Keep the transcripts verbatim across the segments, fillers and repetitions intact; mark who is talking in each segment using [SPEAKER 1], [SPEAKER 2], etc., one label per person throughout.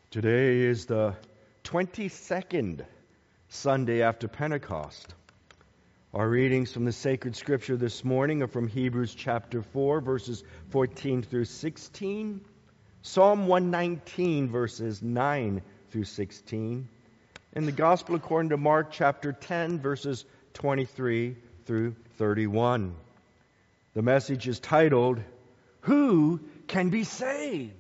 [SPEAKER 1] Today is the twenty-second Sunday after Pentecost. Our readings from the sacred scripture this morning are from Hebrews chapter four, verses fourteen through sixteen, Psalm one nineteen, verses nine through sixteen, and the Gospel according to Mark chapter ten, verses twenty-three through thirty-one. The message is titled, "Who Can Be Saved?"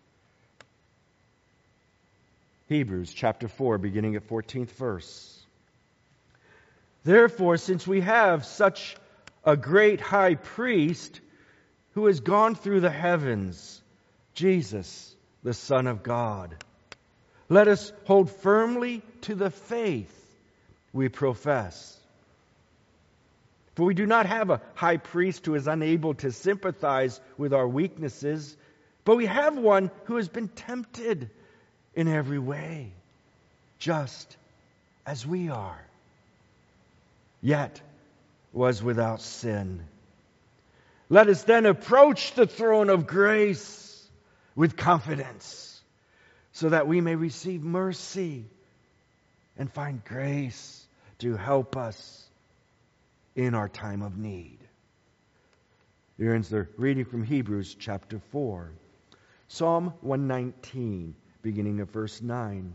[SPEAKER 1] Hebrews chapter four, beginning at fourteenth verse. Therefore, since we have such a great high priest who has gone through the heavens, Jesus, the Son of God, let us hold firmly to the faith we profess. For we do not have a high priest who is unable to sympathize with our weaknesses, but we have one who has been tempted in every way, just as we are, yet was without sin. Let us then approach the throne of grace with confidence, so that we may receive mercy and find grace to help us in our time of need. Here ends the reading from Hebrews chapter four. Psalm one nineteen, beginning at verse nine.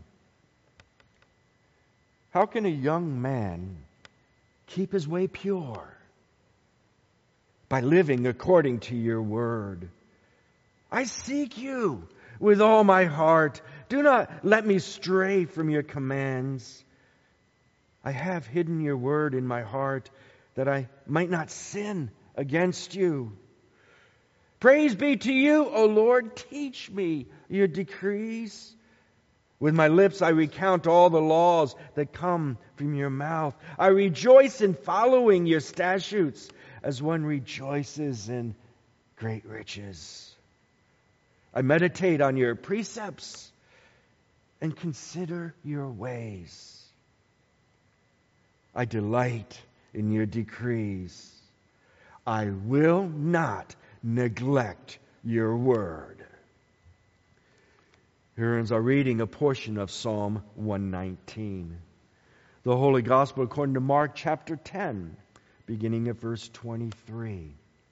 [SPEAKER 1] How can a young man keep his way pure? By living according to your word. I seek you with all my heart. Do not let me stray from your commands. I have hidden your word in my heart that I might not sin against you. Praise be to you, O Lord. Teach me your decrees. With my lips I recount all the laws that come from your mouth. I rejoice in following your statutes as one rejoices in great riches. I meditate on your precepts and consider your ways. I delight in your decrees. I will not neglect your word. Here ends our reading a portion of Psalm one nineteen. The Holy Gospel according to Mark chapter ten, beginning at verse twenty-three.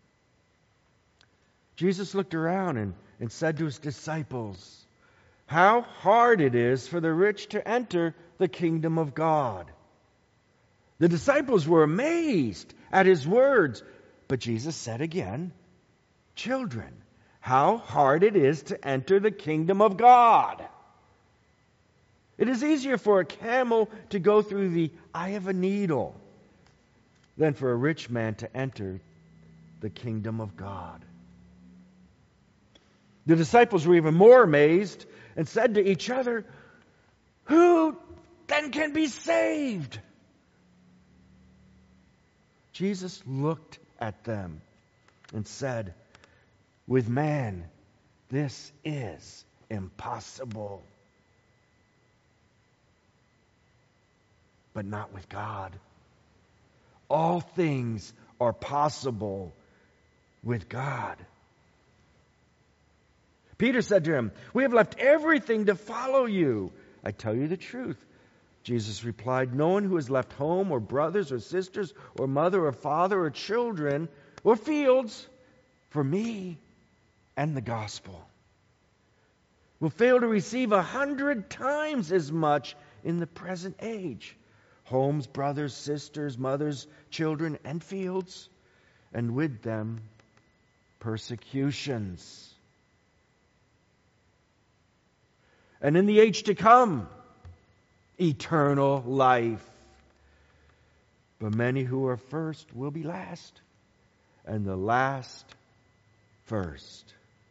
[SPEAKER 1] Jesus looked around and, and said to his disciples, "How hard it is for the rich to enter the kingdom of God." The disciples were amazed at his words, but Jesus said again, "Children, how hard it is to enter the kingdom of God. It is easier for a camel to go through the eye of a needle than for a rich man to enter the kingdom of God." The disciples were even more amazed and said to each other, "Who then can be saved?" Jesus looked at them and said, "With man, this is impossible, but not with God. All things are possible with God." Peter said to him, "We have left everything to follow you." "I tell you the truth," Jesus replied, "no one who has left home or brothers or sisters or mother or father or children or fields for me and the gospel will fail to receive a hundred times as much in the present age. Homes, brothers, sisters, mothers, children, and fields, and with them persecutions. And in the age to come, eternal life. But many who are first will be last, and the last first."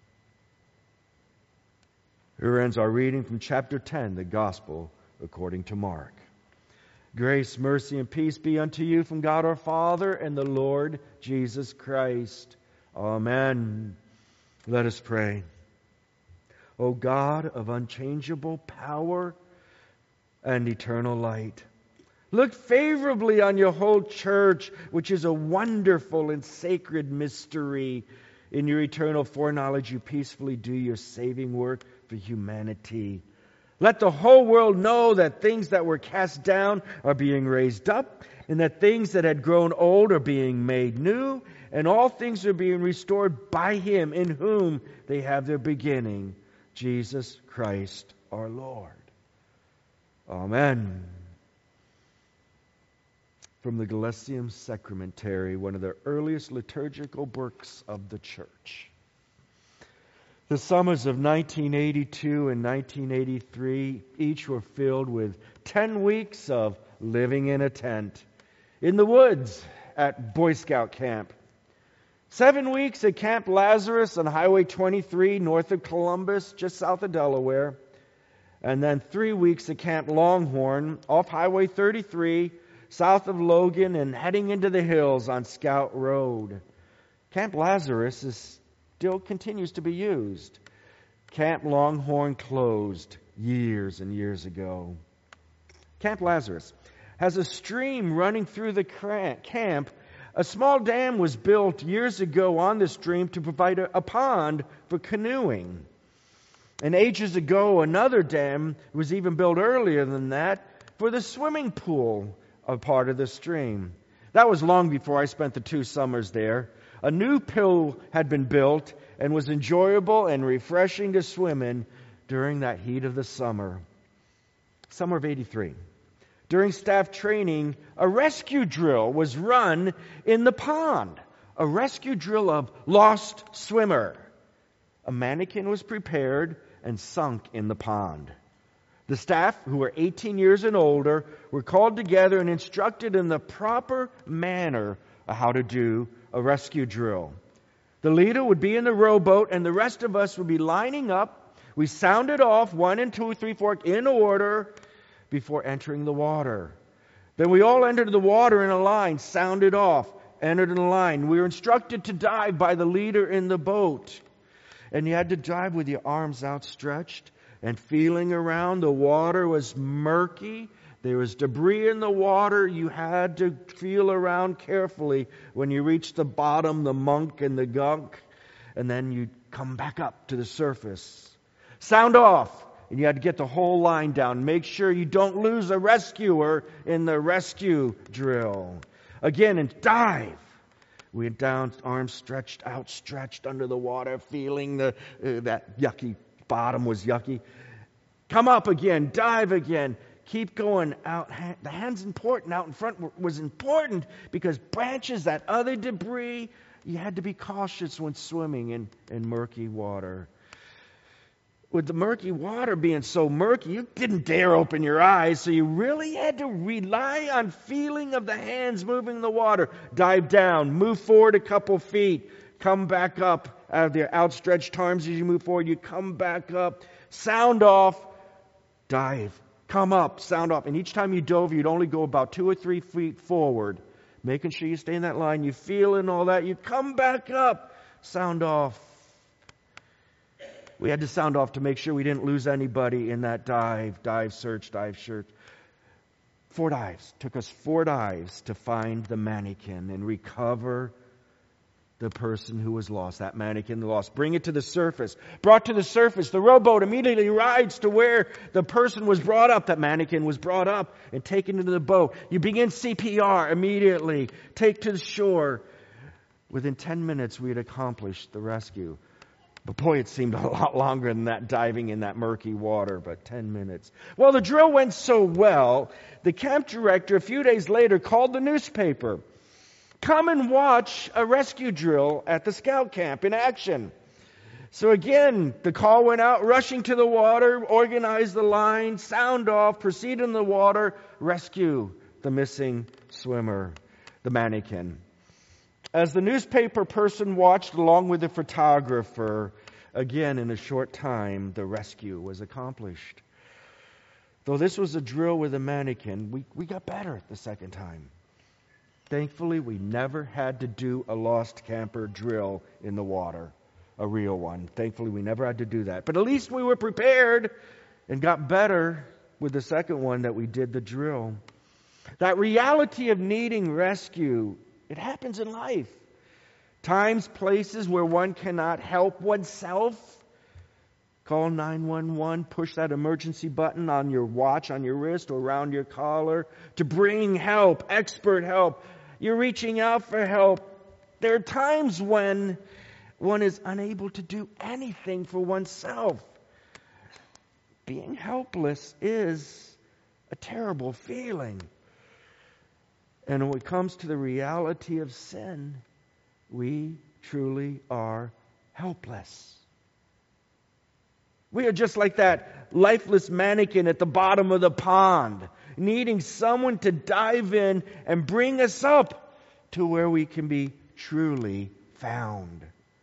[SPEAKER 1] Here ends our reading from chapter ten, the Gospel according to Mark. Grace, mercy, and peace be unto you from God our Father and the Lord Jesus Christ. Amen. Let us pray. O God of unchangeable power and eternal light, look favorably on your whole church, which is a wonderful and sacred mystery. In your eternal foreknowledge, you peacefully do your saving work for humanity. Let the whole world know that things that were cast down are being raised up, and that things that had grown old are being made new, and all things are being restored by Him in whom they have their beginning, Jesus Christ our Lord. Amen. From the Gelasium Sacramentary, one of the earliest liturgical books of the Church. The summers of nineteen eighty-two and nineteen eighty-three each were filled with ten weeks of living in a tent, in the woods at Boy Scout camp, seven weeks at Camp Lazarus on Highway twenty-three north of Columbus, just south of Delaware, and then three weeks at Camp Longhorn off Highway thirty-three, south of Logan and heading into the hills on Scout Road. Camp Lazarus is still continues to be used. Camp Longhorn closed years and years ago. Camp Lazarus has a stream running through the camp. A small dam was built years ago on the stream to provide a, a pond for canoeing. And ages ago, another dam was even built earlier than that for the swimming pool, a part of the stream. That was long before I spent the two summers there. A new pool had been built and was enjoyable and refreshing to swim in during that heat of the summer. Summer of eighty-three. During staff training, a rescue drill was run in the pond. A rescue drill of lost swimmer. A mannequin was prepared and sunk in the pond. The staff, who were eighteen years and older, were called together and instructed in the proper manner of how to do a rescue drill. The leader would be in the rowboat and the rest of us would be lining up. We sounded off one and two, three, four in order before entering the water. Then we all entered the water in a line, sounded off, entered in a line. We were instructed to dive by the leader in the boat. And you had to dive with your arms outstretched and feeling around. The water was murky. There was debris in the water. You had to feel around carefully when you reached the bottom, the muck and the gunk. And then you come back up to the surface. Sound off. And you had to get the whole line down. Make sure you don't lose a rescuer in the rescue drill. Again, and dive. We had down, arms stretched, outstretched under the water, feeling the uh, that yucky bottom was yucky. Come up again, dive again. Keep going out. The hand's important. Out in front was important because branches, that other debris, you had to be cautious when swimming in, in murky water. With the murky water being so murky, you didn't dare open your eyes, so you really had to rely on feeling of the hands moving the water. Dive down, move forward a couple feet, come back up out of their outstretched arms as you move forward. You come back up, sound off, dive. Come up, sound off. And each time you dove, you'd only go about two or three feet forward, making sure you stay in that line. You feel and all that. You come back up, sound off. We had to sound off to make sure we didn't lose anybody in that dive, dive, search, dive, search. Four dives. Took us four dives to find the mannequin and recover the person who was lost, that mannequin lost. Bring it to the surface. Brought to the surface, the rowboat immediately rides to where the person was brought up. That mannequin was brought up and taken into the boat. You begin C P R immediately. Take to the shore. Within ten minutes, we had accomplished the rescue. But boy, it seemed a lot longer than that, diving in that murky water, but ten minutes. Well, the drill went so well, the camp director a few days later called the newspaper. Come and watch a rescue drill at the scout camp in action. So again, the call went out, rushing to the water, organize the line, sound off, proceed in the water, rescue the missing swimmer, the mannequin. As the newspaper person watched along with the photographer, again in a short time, the rescue was accomplished. Though this was a drill with a mannequin, we, we got better the second time. Thankfully, we never had to do a lost camper drill in the water, a real one. Thankfully, we never had to do that. But at least we were prepared and got better with the second one that we did the drill. That reality of needing rescue, it happens in life. Times, places where one cannot help oneself. Call nine one one, push that emergency button on your watch, on your wrist, or around your collar to bring help, expert help. You're reaching out for help. There are times when one is unable to do anything for oneself. Being helpless is a terrible feeling. And when it comes to the reality of sin, we truly are helpless. We are just like that lifeless mannequin at the bottom of the pond, needing someone to dive in and bring us up to where we can be truly found.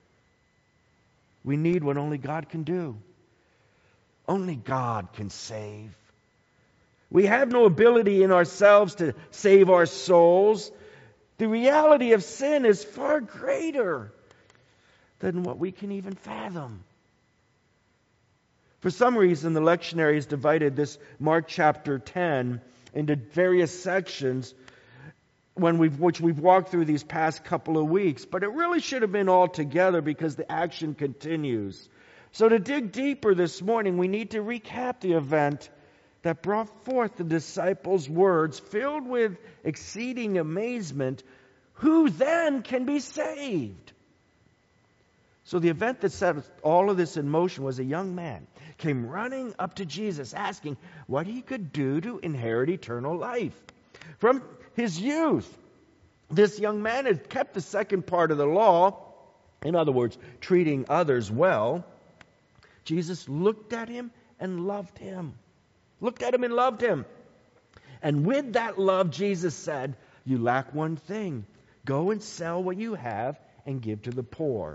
[SPEAKER 1] We need what only God can do. Only God can save. We have no ability in ourselves to save our souls. The reality of sin is far greater than what we can even fathom. For some reason, the lectionary has divided this Mark chapter ten into various sections when we've, which we've walked through these past couple of weeks. But it really should have been all together because the action continues. So to dig deeper this morning, we need to recap the event that brought forth the disciples' words filled with exceeding amazement. Who then can be saved? So the event that set all of this in motion was a young man came running up to Jesus asking what he could do to inherit eternal life. From his youth, this young man had kept the second part of the law, in other words, treating others well. Jesus looked at him and loved him. Looked at him and loved him. And with that love, Jesus said, "You lack one thing. Go and sell what you have and give to the poor."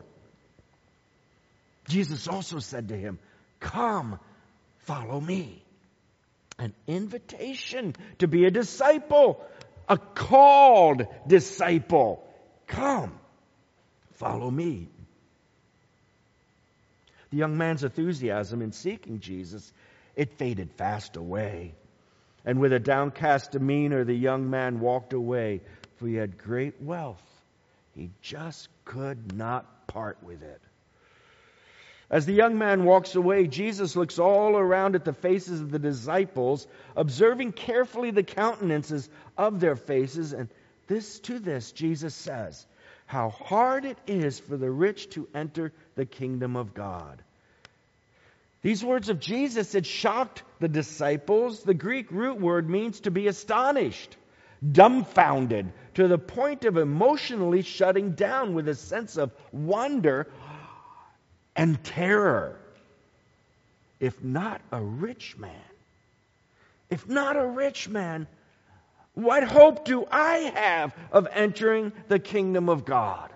[SPEAKER 1] Jesus also said to him, "Come, follow me." An invitation to be a disciple, a called disciple. Come, follow me. The young man's enthusiasm in seeking Jesus, it faded fast away. And with a downcast demeanor, the young man walked away, for he had great wealth. He just could not part with it. As the young man walks away, Jesus looks all around at the faces of the disciples, observing carefully the countenances of their faces. And this to this, Jesus says, how hard it is for the rich to enter the kingdom of God. These words of Jesus had shocked the disciples. The Greek root word means to be astonished, dumbfounded, to the point of emotionally shutting down with a sense of wonder and terror. If not a rich man, if not a rich man, what hope do I have of entering the kingdom of God?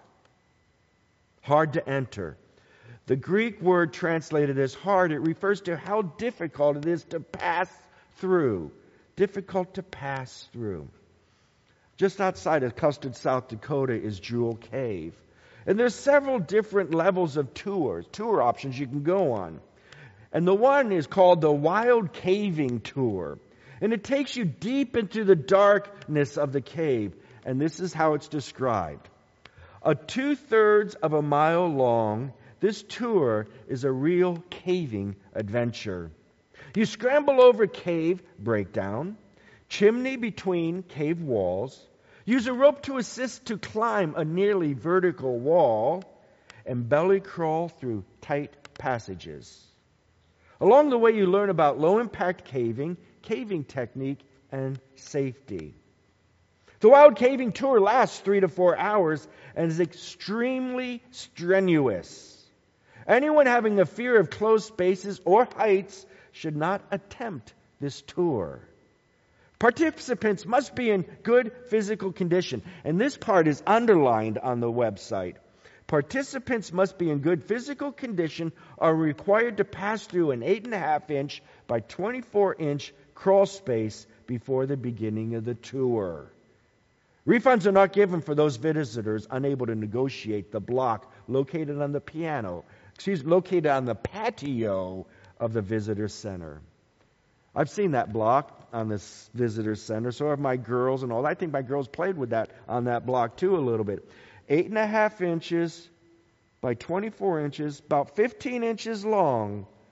[SPEAKER 1] Hard to enter. The Greek word translated as hard, it refers to how difficult it is to pass through. Difficult to pass through. Just outside of Custard, South Dakota is Jewel Cave. And there's several different levels of tours, tour options you can go on. And the one is called the Wild Caving Tour. And it takes you deep into the darkness of the cave. And this is how it's described. A two-thirds of a mile long, this tour is a real caving adventure. You scramble over cave breakdown, chimney between cave walls, use a rope to assist to climb a nearly vertical wall, and belly crawl through tight passages. Along the way, you learn about low-impact caving, caving technique, and safety. The Wild Caving Tour lasts three to four hours and is extremely strenuous. Anyone having a fear of closed spaces or heights should not attempt this tour. Participants must be in good physical condition, and this part is underlined on the website. Participants must be in good physical condition, are required to pass through an eight and a half inch by twenty-four inch crawl space before the beginning of the tour. Refunds are not given for those visitors unable to negotiate the block located on the piano, excuse, located on the patio of the visitor center. I've seen that block on this visitor center. So have my girls and all. I think my girls played with that on that block too a little bit. Eight and a half inches by twenty-four inches, about fifteen inches long,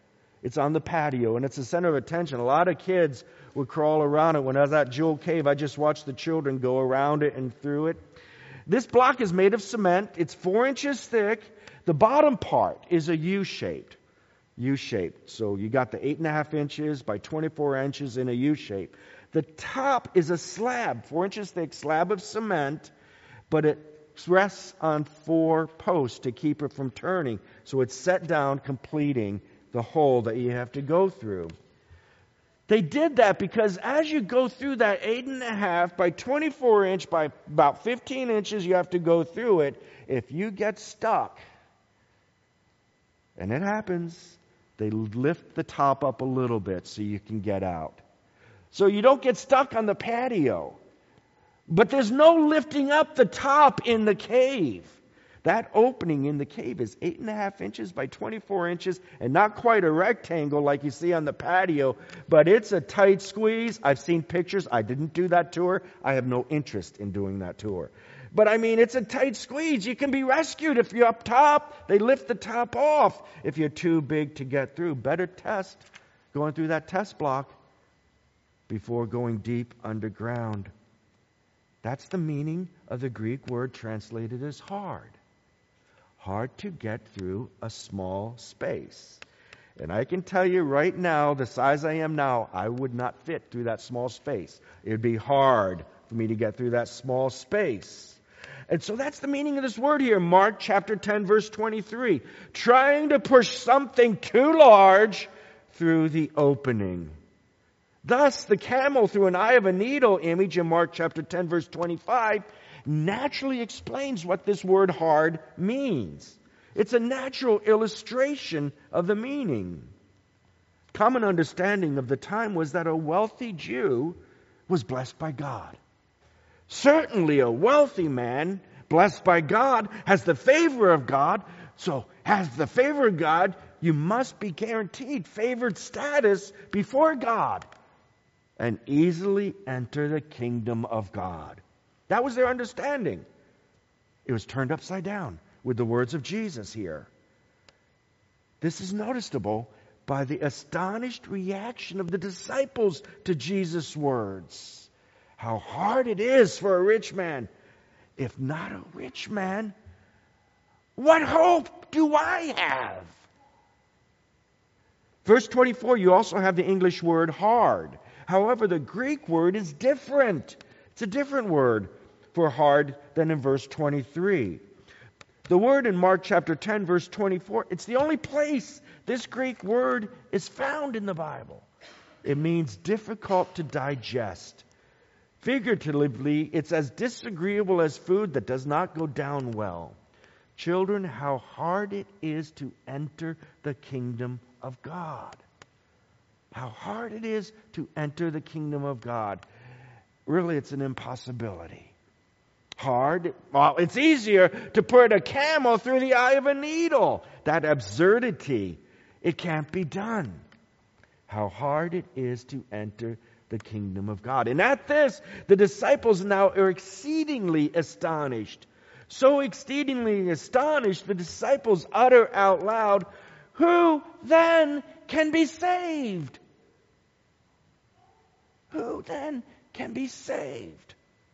[SPEAKER 1] It's on the patio, and it's the center of attention. A lot of kids would crawl around it. When I was at Jewel Cave, I just watched the children go around it and through it. This block is made of cement. It's four inches thick. The bottom part is a U-shaped. U-shaped. So you got the eight and a half inches by twenty-four inches in a U-shape. The top is a slab, four inches thick slab of cement, but it rests on four posts to keep it from turning. So it's set down, completing the hole that you have to go through. They did that because as you go through that eight and a half by twenty-four inch by about fifteen inches, you have to go through it. If you get stuck, and it happens, they lift the top up a little bit so you can get out. So you don't get stuck on the patio. But there's no lifting up the top in the cave. That opening in the cave is eight and a half inches by twenty-four inches, and not quite a rectangle like you see on the patio, but it's a tight squeeze. I've seen pictures. I didn't do that tour. I have no interest in doing that tour. But I mean, it's a tight squeeze. You can be rescued if you're up top. They lift the top off if you're too big to get through. Better test going through that test block before going deep underground. That's the meaning of the Greek word translated as hard. Hard to get through a small space. And I can tell you right now, the size I am now, I would not fit through that small space. It would be hard for me to get through that small space. And so that's the meaning of this word here, Mark chapter ten, verse twenty-three. Trying to push something too large through the opening. Thus, the camel through an eye of a needle image in Mark chapter ten, verse twenty-five, naturally explains what this word hard means. It's a natural illustration of the meaning. Common understanding of the time was that a wealthy Jew was blessed by God. Certainly a wealthy man blessed by God has the favor of God. So has the favor of God, you must be guaranteed favored status before God and easily enter the kingdom of God. That was their understanding. It was turned upside down with the words of Jesus here. This is noticeable by the astonished reaction of the disciples to Jesus' words. How hard it is for a rich man. If not a rich man, what hope do I have? Verse twenty-four, you also have the English word hard. However, the Greek word is different. It's a different word for hard than in verse twenty-three. The word in Mark chapter ten, verse twenty-four, it's the only place this Greek word is found in the Bible. It means difficult to digest. Figuratively, it's as disagreeable as food that does not go down well. Children, how hard it is to enter the kingdom of God. How hard it is to enter the kingdom of God. Really, it's an impossibility. Hard? Well, it's easier to put a camel through the eye of a needle. That absurdity. It can't be done. How hard it is to enter the kingdom of God. And at this, the disciples now are exceedingly astonished. So exceedingly astonished, the disciples utter out loud, "Who then can be saved?" Who then can be saved?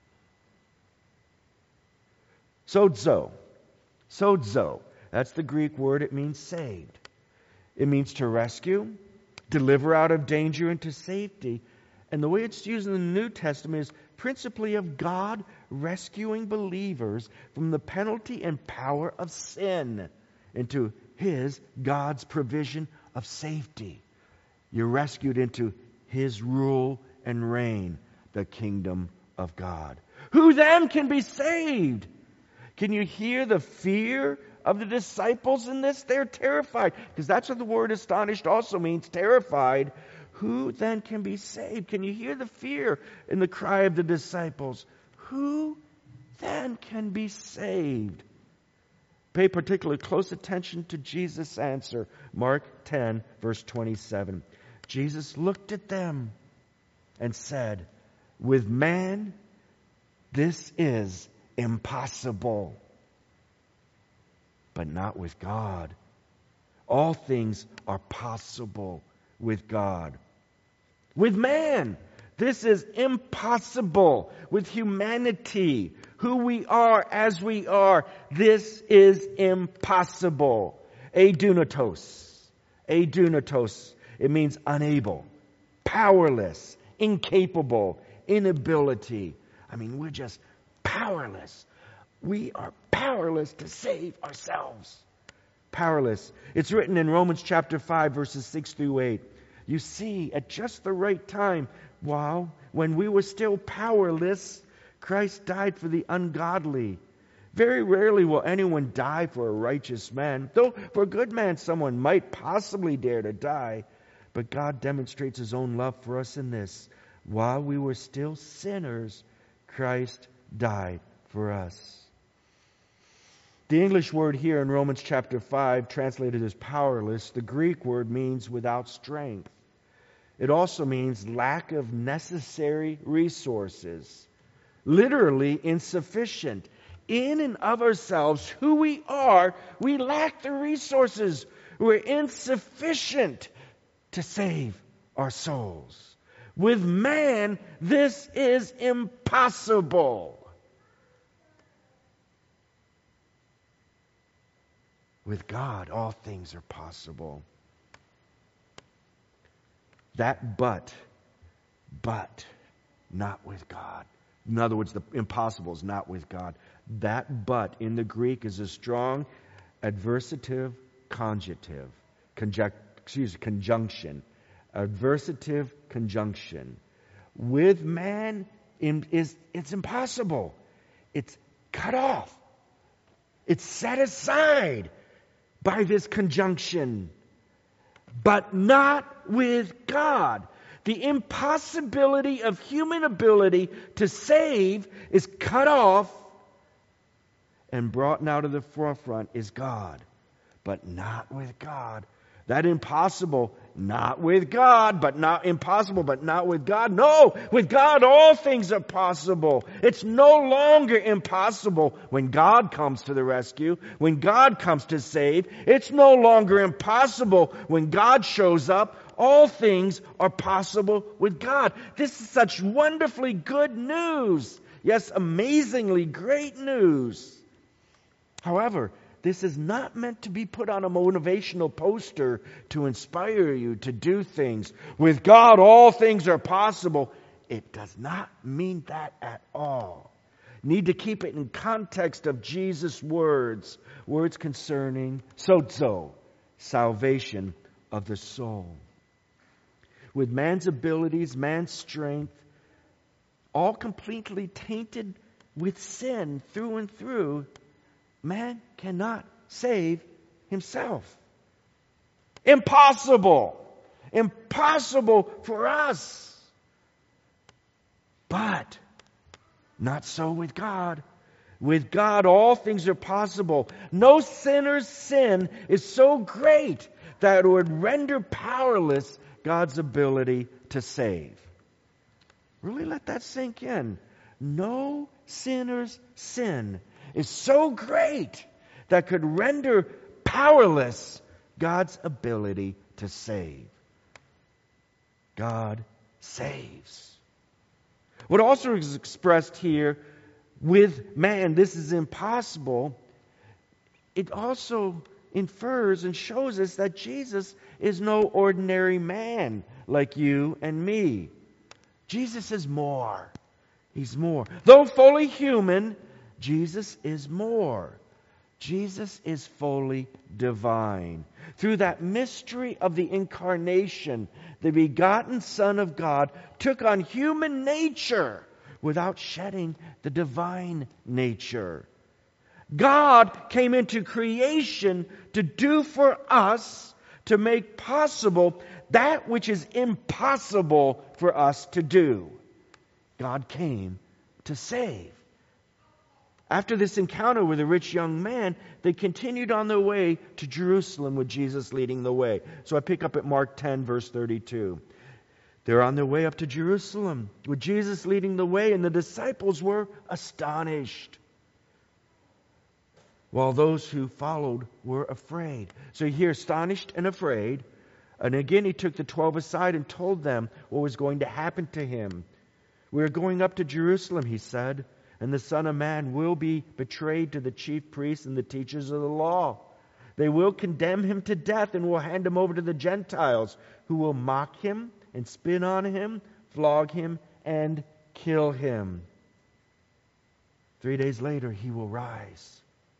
[SPEAKER 1] Sozo. Sozo. That's the Greek word. It means saved. It means to rescue, deliver out of danger into safety. And the way it's used in the New Testament is principally of God rescuing believers from the penalty and power of sin into His, God's provision of safety. You're rescued into His rule and reign, the kingdom of God. Who then can be saved? Can you hear the fear of the disciples in this? They're terrified, because that's what the word astonished also means, terrified. Who then can be saved? Can you hear the fear in the cry of the disciples? Who then can be saved? Pay particularly close attention to Jesus' answer. Mark ten, verse twenty-seven. Jesus looked at them and said, "With man, this is impossible, but not with God. All things are possible with God. With man, this is impossible. With humanity, who we are as we are, this is impossible. Adunatos. Adunatos. It means unable, powerless, incapable, inability. I mean, we're just powerless. We are powerless to save ourselves. Powerless. It's written in Romans chapter five, verses six through eight. You see, at just the right time, while when we were still powerless, Christ died for the ungodly. Very rarely will anyone die for a righteous man, though for a good man someone might possibly dare to die. But God demonstrates His own love for us in this. While we were still sinners, Christ died for us. The English word here in Romans chapter five, translated as powerless, the Greek word means without strength. It also means lack of necessary resources. Literally insufficient. In and of ourselves, who we are, we lack the resources. We're insufficient to save our souls. With man, this is impossible. With God, all things are possible. That but, but, not with God. In other words, the impossible is not with God. That but in the Greek is a strong adversative conjunctive. Conjunct, excuse me, conjunction. Adversative conjunction. With man, in, is it's impossible. It's cut off. It's set aside by this conjunction. But not with God. The impossibility of human ability to save is cut off, and brought now to the forefront is God. But not with God. That impossible, not with God, but not impossible, but not with God. No, with God all things are possible. It's no longer impossible when God comes to the rescue, when God comes to save. It's no longer impossible when God shows up. All things are possible with God. This is such wonderfully good news. Yes, amazingly great news. However, this is not meant to be put on a motivational poster to inspire you to do things. With God, all things are possible. It does not mean that at all. Need to keep it in context of Jesus' words. Words concerning sozo, salvation of the soul. With man's abilities, man's strength, all completely tainted with sin through and through, man cannot save himself. Impossible. Impossible for us. But not so with God. With God, all things are possible. No sinner's sin is so great that it would render powerless God's ability to save. Really let that sink in. No sinner's sin is so great that could render powerless God's ability to save. God saves. What also is expressed here with man, this is impossible. It also infers and shows us that Jesus is no ordinary man like you and me. Jesus is more. He's more. Though fully human, Jesus is more. Jesus is fully divine. Through that mystery of the incarnation, the begotten Son of God took on human nature without shedding the divine nature. God came into creation to do for us, to make possible that which is impossible for us to do. God came to save. After this encounter with a rich young man, they continued on their way to Jerusalem with Jesus leading the way. So I pick up at Mark ten, verse thirty-two. They're on their way up to Jerusalem with Jesus leading the way, and the disciples were astonished. while those who followed were afraid. So you hear astonished and afraid. And again he took the twelve aside and told them what was going to happen to him. "We are going up to Jerusalem," he said, "and the Son of Man will be betrayed to the chief priests and the teachers of the law. They will condemn him to death and will hand him over to the Gentiles, who will mock him and spit on him, flog him, and kill him. Three days later, he will rise."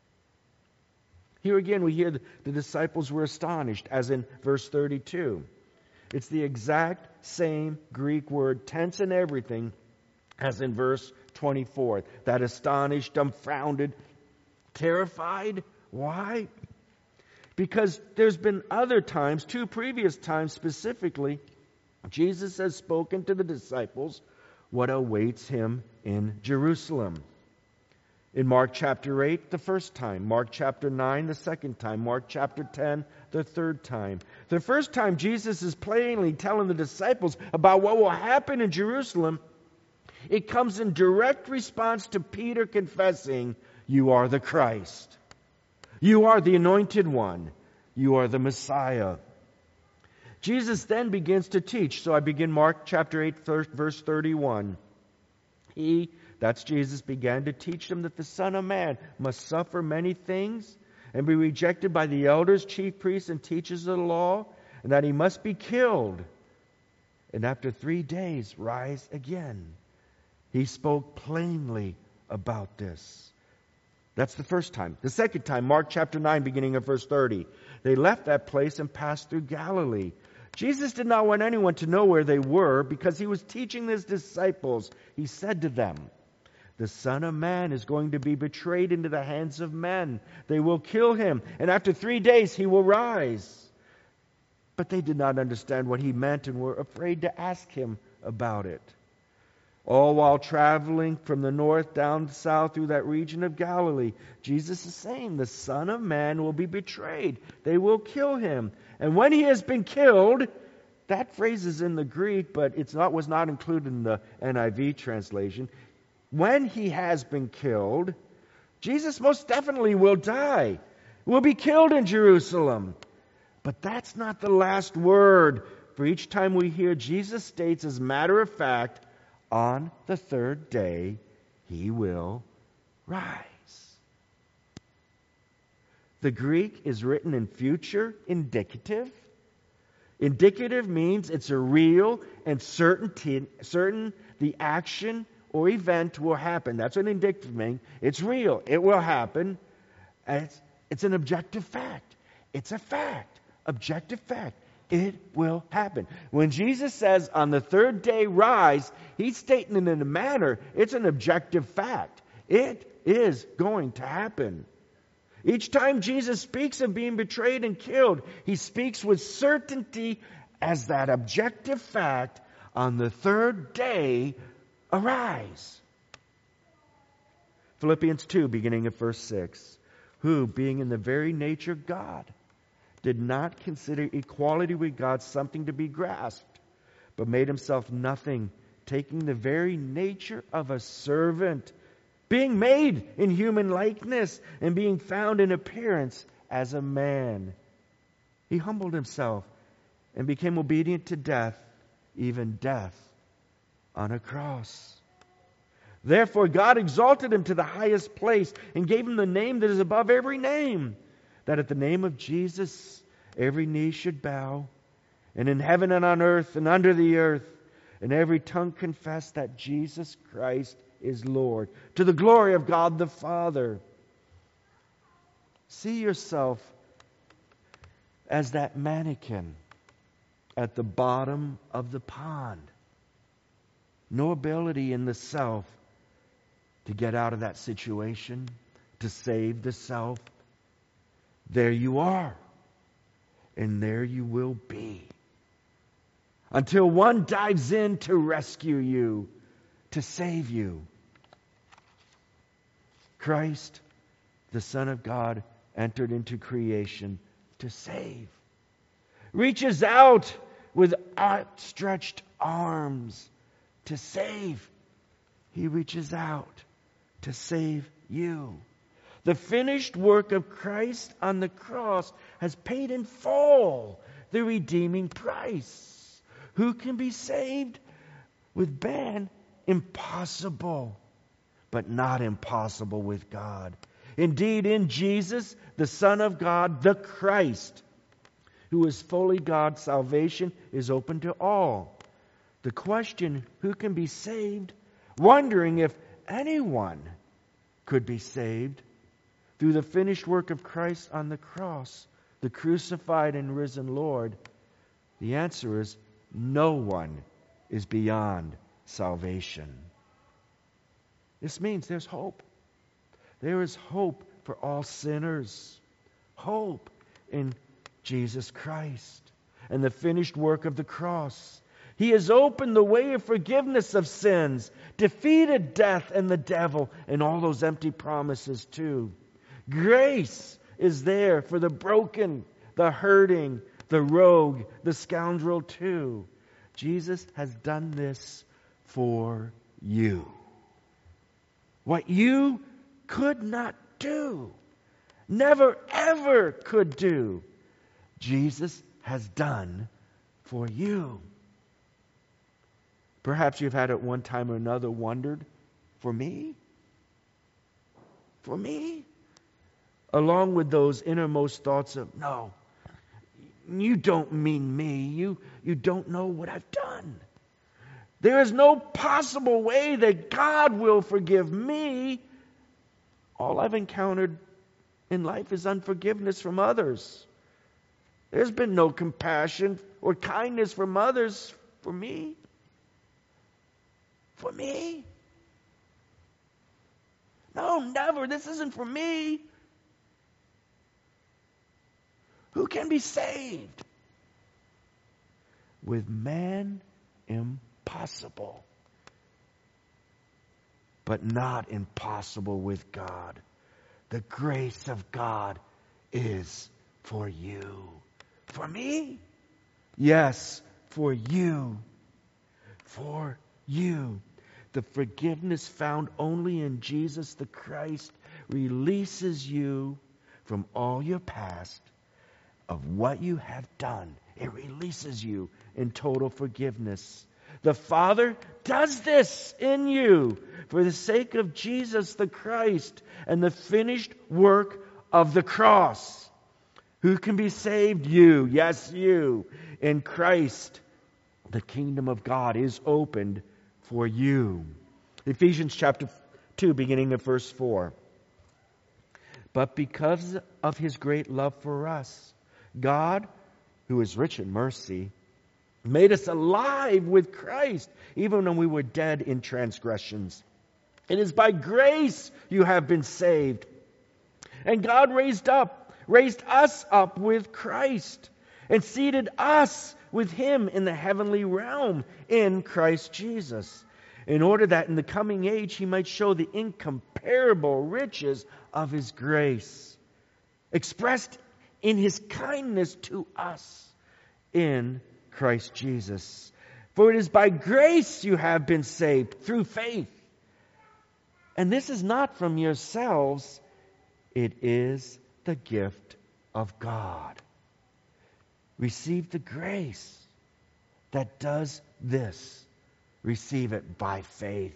[SPEAKER 1] Here again, we hear the, the disciples were astonished, as in verse thirty-two. It's the exact same Greek word, tense and everything, as in verse twenty-four. That astonished, dumbfounded, terrified. Why? Because there's been other times, two previous times specifically, Jesus has spoken to the disciples what awaits him in Jerusalem. In Mark chapter eight, the first time. Mark chapter nine, the second time. Mark chapter ten, the third time. The first time, Jesus is plainly telling the disciples about what will happen in Jerusalem. It comes in direct response to Peter confessing, "You are the Christ. You are the anointed one. You are the Messiah." Jesus then begins to teach. So I begin Mark chapter eight, verse thirty-one. He, that's Jesus, began to teach them that the Son of Man must suffer many things and be rejected by the elders, chief priests, and teachers of the law, and that he must be killed, and after three days rise again. He spoke plainly about this. That's the first time. The second time, Mark chapter nine, beginning of verse thirty. They left that place and passed through Galilee. Jesus did not want anyone to know where they were because he was teaching his disciples. He said to them, "The Son of Man is going to be betrayed into the hands of men. They will kill him, and after three days he will rise." But they did not understand what he meant and were afraid to ask him about it. All while traveling from the north down south through that region of Galilee, Jesus is saying the Son of Man will be betrayed. They will kill him. And when he has been killed, that phrase is in the Greek, but it's not was not included in the N I V translation. When he has been killed, Jesus most definitely will die. Will be killed in Jerusalem. But that's not the last word. For each time we hear Jesus states as a matter of fact, on the third day, he will rise. The Greek is written in future indicative. Indicative means it's a real and certainty, certain the action or event will happen. That's what indicative means. It's real. It will happen. And it's, it's an objective fact. It's a fact. Objective fact. It will happen. When Jesus says on the third day rise, he's stating it in a manner, it's an objective fact. It is going to happen. Each time Jesus speaks of being betrayed and killed, he speaks with certainty as that objective fact on the third day arise. Philippians two, beginning at verse six. Who, being in the very nature God, did not consider equality with God something to be grasped, but made himself nothing, taking the very nature of a servant, being made in human likeness, and being found in appearance as a man. He humbled himself and became obedient to death, even death on a cross. Therefore God exalted him to the highest place and gave him the name that is above every name, that at the name of Jesus every knee should bow, and in heaven and on earth and under the earth, and every tongue confess that Jesus Christ is Lord, to the glory of God the Father. See yourself as that mannequin at the bottom of the pond. No ability in the self to get out of that situation, to save the self. There you are, and there you will be, until one dives in to rescue you, to save you. Christ, the Son of God, entered into creation to save. Reaches out with outstretched arms to save. He reaches out to save you. The finished work of Christ on the cross has paid in full the redeeming price. Who can be saved? With man, impossible, but not impossible with God. Indeed, in Jesus, the Son of God, the Christ, who is fully God, salvation is open to all. The question, who can be saved? Wondering if anyone could be saved through the finished work of Christ on the cross, the crucified and risen Lord. The answer is no one is beyond salvation. This means there's hope. There is hope for all sinners. Hope in Jesus Christ and the finished work of the cross. He has opened the way of forgiveness of sins, defeated death and the devil, and all those empty promises too. Grace is there for the broken, the hurting, the rogue, the scoundrel too. Jesus has done this for you. What you could not do, never ever could do, Jesus has done for you. Perhaps you've had at one time or another wondered, for me? For me? Along with those innermost thoughts of, no, you don't mean me. You, you don't know what I've done. There is no possible way that God will forgive me. All I've encountered in life is unforgiveness from others. There's been no compassion or kindness from others for me. For me? No, never. This isn't for me. Who can be saved? With man, impossible. But not impossible with God. The grace of God is for you. For me? Yes, for you. For you. The forgiveness found only in Jesus the Christ releases you from all your past of what you have done. It releases you in total forgiveness. The Father does this in you for the sake of Jesus the Christ and the finished work of the cross. Who can be saved? You. Yes, you. In Christ, the kingdom of God is opened for you. Ephesians chapter two, beginning at verse four. But because of His great love for us, God, who is rich in mercy, made us alive with Christ, even when we were dead in transgressions. It is by grace you have been saved. And God raised up, raised us up with Christ, and seated us with Him in the heavenly realm in Christ Jesus, in order that in the coming age He might show the incomparable riches of His grace, expressed in His kindness to us in Christ Jesus. For it is by grace you have been saved through faith. And this is not from yourselves, it is the gift of God. Receive the grace that does this. Receive it by faith.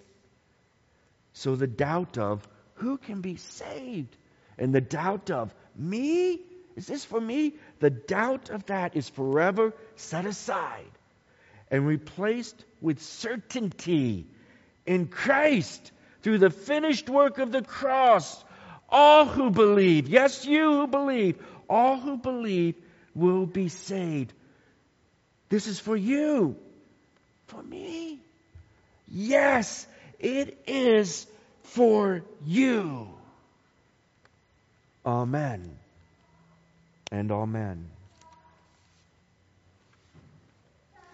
[SPEAKER 1] So the doubt of who can be saved and the doubt of me, is this for me? The doubt of that is forever set aside and replaced with certainty in Christ through the finished work of the cross. All who believe, yes, you who believe, all who believe will be saved. This is for you. For me? Yes, it is for you. Amen and amen.